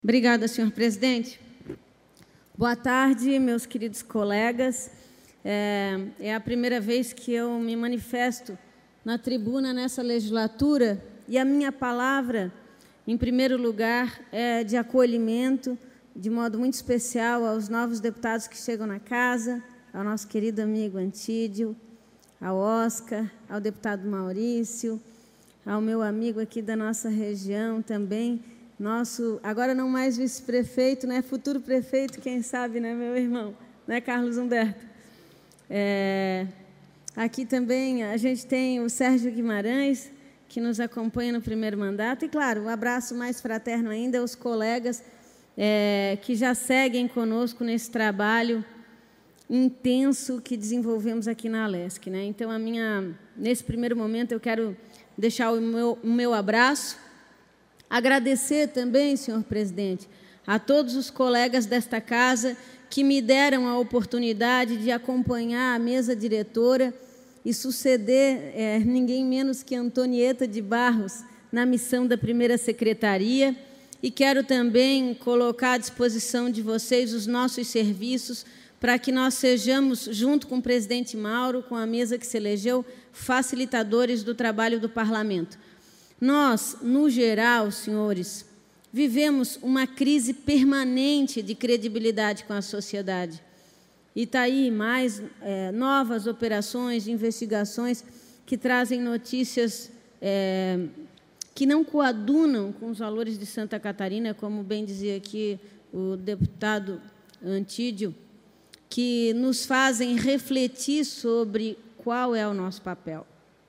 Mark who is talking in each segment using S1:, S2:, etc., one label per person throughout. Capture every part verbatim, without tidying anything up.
S1: Obrigada, senhor presidente. Boa tarde, meus queridos colegas. É, é a primeira vez que eu me manifesto na tribuna nessa legislatura e a minha palavra, em primeiro lugar, é de acolhimento, de modo muito especial aos novos deputados que chegam na casa, ao nosso querido amigo Antídio, ao Oscar, ao deputado Maurício, ao meu amigo aqui da nossa região também, nosso, agora não mais vice-prefeito, né, futuro prefeito, quem sabe, né, meu irmão, né, Carlos Humberto. É, aqui também a gente tem o Sérgio Guimarães, que nos acompanha no primeiro mandato, e, claro, um abraço mais fraterno ainda aos colegas é, que já seguem conosco nesse trabalho intenso que desenvolvemos aqui na Alesc, né? Então, a minha, nesse primeiro momento, eu quero deixar o meu, o meu abraço, agradecer também, senhor presidente, a todos os colegas desta casa que me deram a oportunidade de acompanhar a mesa diretora e suceder é, ninguém menos que Antonieta de Barros na missão da primeira secretaria, e quero também colocar à disposição de vocês os nossos serviços para que nós sejamos, junto com o presidente Mauro, com a mesa que se elegeu, facilitadores do trabalho do parlamento. Nós, no geral, senhores, vivemos uma crise permanente de credibilidade com a sociedade. E está aí mais é, novas operações de investigações que trazem notícias é, que não coadunam com os valores de Santa Catarina, como bem dizia aqui o deputado Antídio, que nos fazem refletir sobre qual é o nosso papel.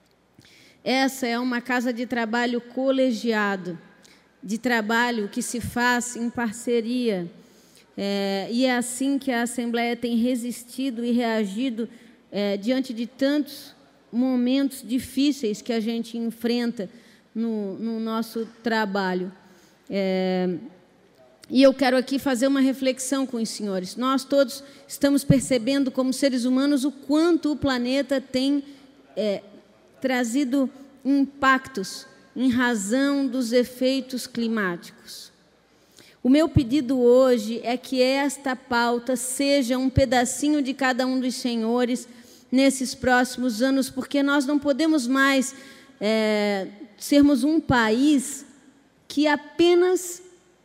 S1: Essa é uma casa de trabalho colegiado, de trabalho que se faz em parceria, é, e é assim que a Assembleia tem resistido e reagido é, diante de tantos momentos difíceis que a gente enfrenta no, no nosso trabalho. É, E eu quero aqui fazer uma reflexão com os senhores. Nós todos estamos percebendo, como seres humanos, o quanto o planeta tem é, trazido impactos em razão dos efeitos climáticos. O meu pedido hoje é que esta pauta seja um pedacinho de cada um dos senhores nesses próximos anos, porque nós não podemos mais é, sermos um país que apenas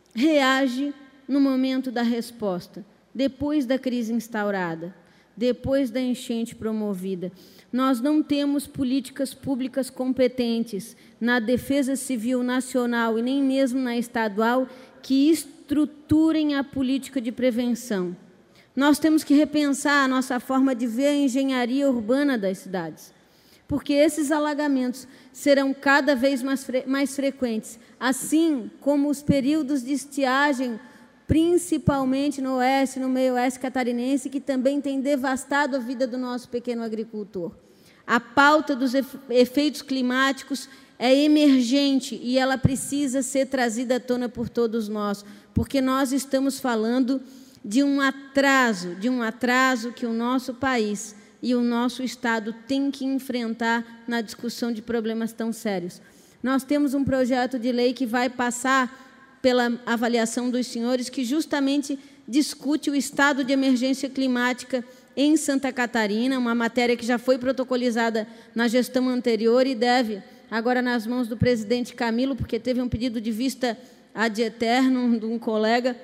S1: reage no momento da resposta, depois da crise instaurada, depois da enchente promovida. Nós não temos políticas públicas competentes na defesa civil nacional e nem mesmo na estadual que estruturem a política de prevenção. Nós temos que repensar a nossa forma de ver a engenharia urbana das cidades, porque esses alagamentos serão cada vez mais, fre mais frequentes, assim como os períodos de estiagem, principalmente no oeste, no meio oeste catarinense, que também tem devastado a vida do nosso pequeno agricultor. A pauta dos efeitos climáticos é emergente e ela precisa ser trazida à tona por todos nós, porque nós estamos falando de um atraso, de um atraso que o nosso país e o nosso Estado tem que enfrentar na discussão de problemas tão sérios. Nós temos um projeto de lei que vai passar pela avaliação dos senhores, que justamente discute o estado de emergência climática em Santa Catarina, uma matéria que já foi protocolizada na gestão anterior e deve, agora nas mãos do presidente Camilo, porque teve um pedido de vista ad aeternum de um colega.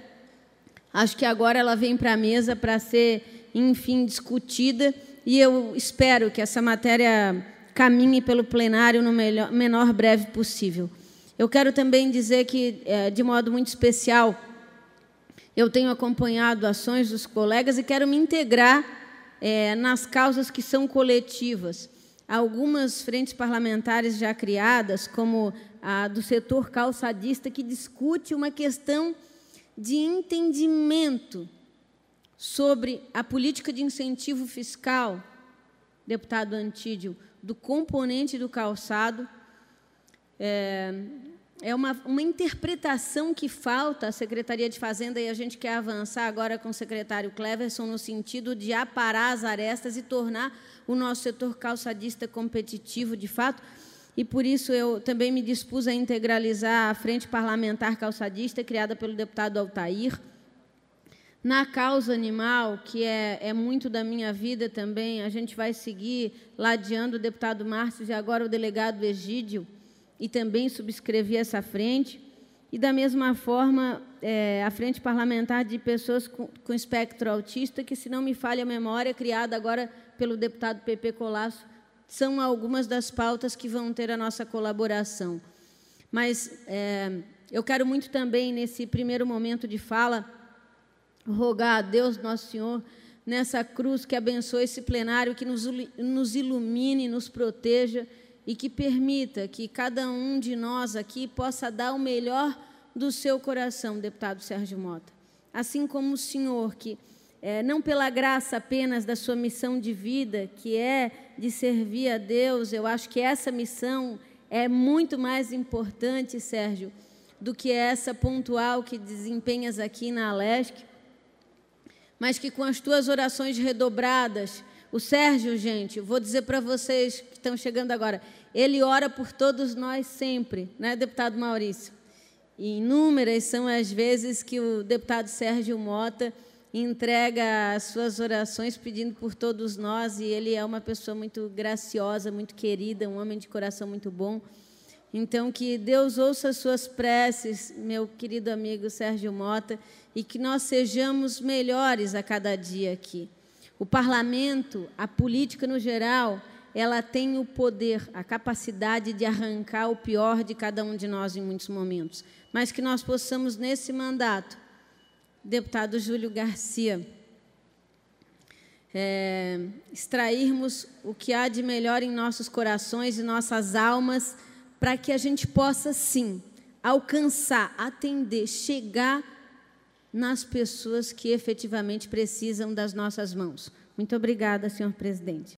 S1: Acho que agora ela vem para a mesa para ser, enfim, discutida, e eu espero que essa matéria caminhe pelo plenário no melhor, menor breve possível. Eu quero também dizer que, de modo muito especial, eu tenho acompanhado ações dos colegas e quero me integrar é, nas causas que são coletivas. Algumas frentes parlamentares já criadas, como a do setor calçadista, que discute uma questão de entendimento sobre a política de incentivo fiscal, deputado Antídio, do componente do calçado. É, é uma, uma interpretação que falta à Secretaria de Fazenda, e a gente quer avançar agora com o secretário Cleverson no sentido de aparar as arestas e tornar o nosso setor calçadista competitivo, de fato. e por isso eu também me dispus a integralizar a Frente Parlamentar Calçadista, criada pelo deputado Altair, na causa animal, que é, é muito da minha vida também. A gente vai seguir ladeando o deputado Márcio e agora o delegado Egídio, e também subscrevi essa frente. E, da mesma forma, é, a Frente Parlamentar de Pessoas com, com Espectro Autista, que, se não me falha a memória, criada agora pelo deputado Pepe Colasso, são algumas das pautas que vão ter a nossa colaboração. Mas é, eu quero muito também, nesse primeiro momento de fala, rogar a Deus, Nosso Senhor, nessa cruz, que abençoe esse plenário, que nos, nos ilumine, nos proteja e que permita que cada um de nós aqui possa dar o melhor do seu coração, deputado Sérgio Mota. Assim como o senhor, que é, não pela graça apenas da sua missão de vida, que é de servir a Deus, eu acho que essa missão é muito mais importante, Sérgio, do que essa pontual que desempenhas aqui na Alesc, mas que com as tuas orações redobradas, o Sérgio, gente, vou dizer para vocês que estão chegando agora, ele ora por todos nós sempre, né, deputado Maurício? E inúmeras são as vezes que o deputado Sérgio Mota entrega as suas orações pedindo por todos nós, e ele é uma pessoa muito graciosa, muito querida, um homem de coração muito bom. Então, que Deus ouça as suas preces, meu querido amigo Sérgio Mota, e que nós sejamos melhores a cada dia aqui. O parlamento, a política no geral, ela tem o poder, a capacidade de arrancar o pior de cada um de nós em muitos momentos. Mas que nós possamos, nesse mandato, deputado Júlio Garcia, é, extrairmos o que há de melhor em nossos corações e nossas almas, para que a gente possa, sim, alcançar, atender, chegar nas pessoas que efetivamente precisam das nossas mãos. Muito obrigada, senhor presidente.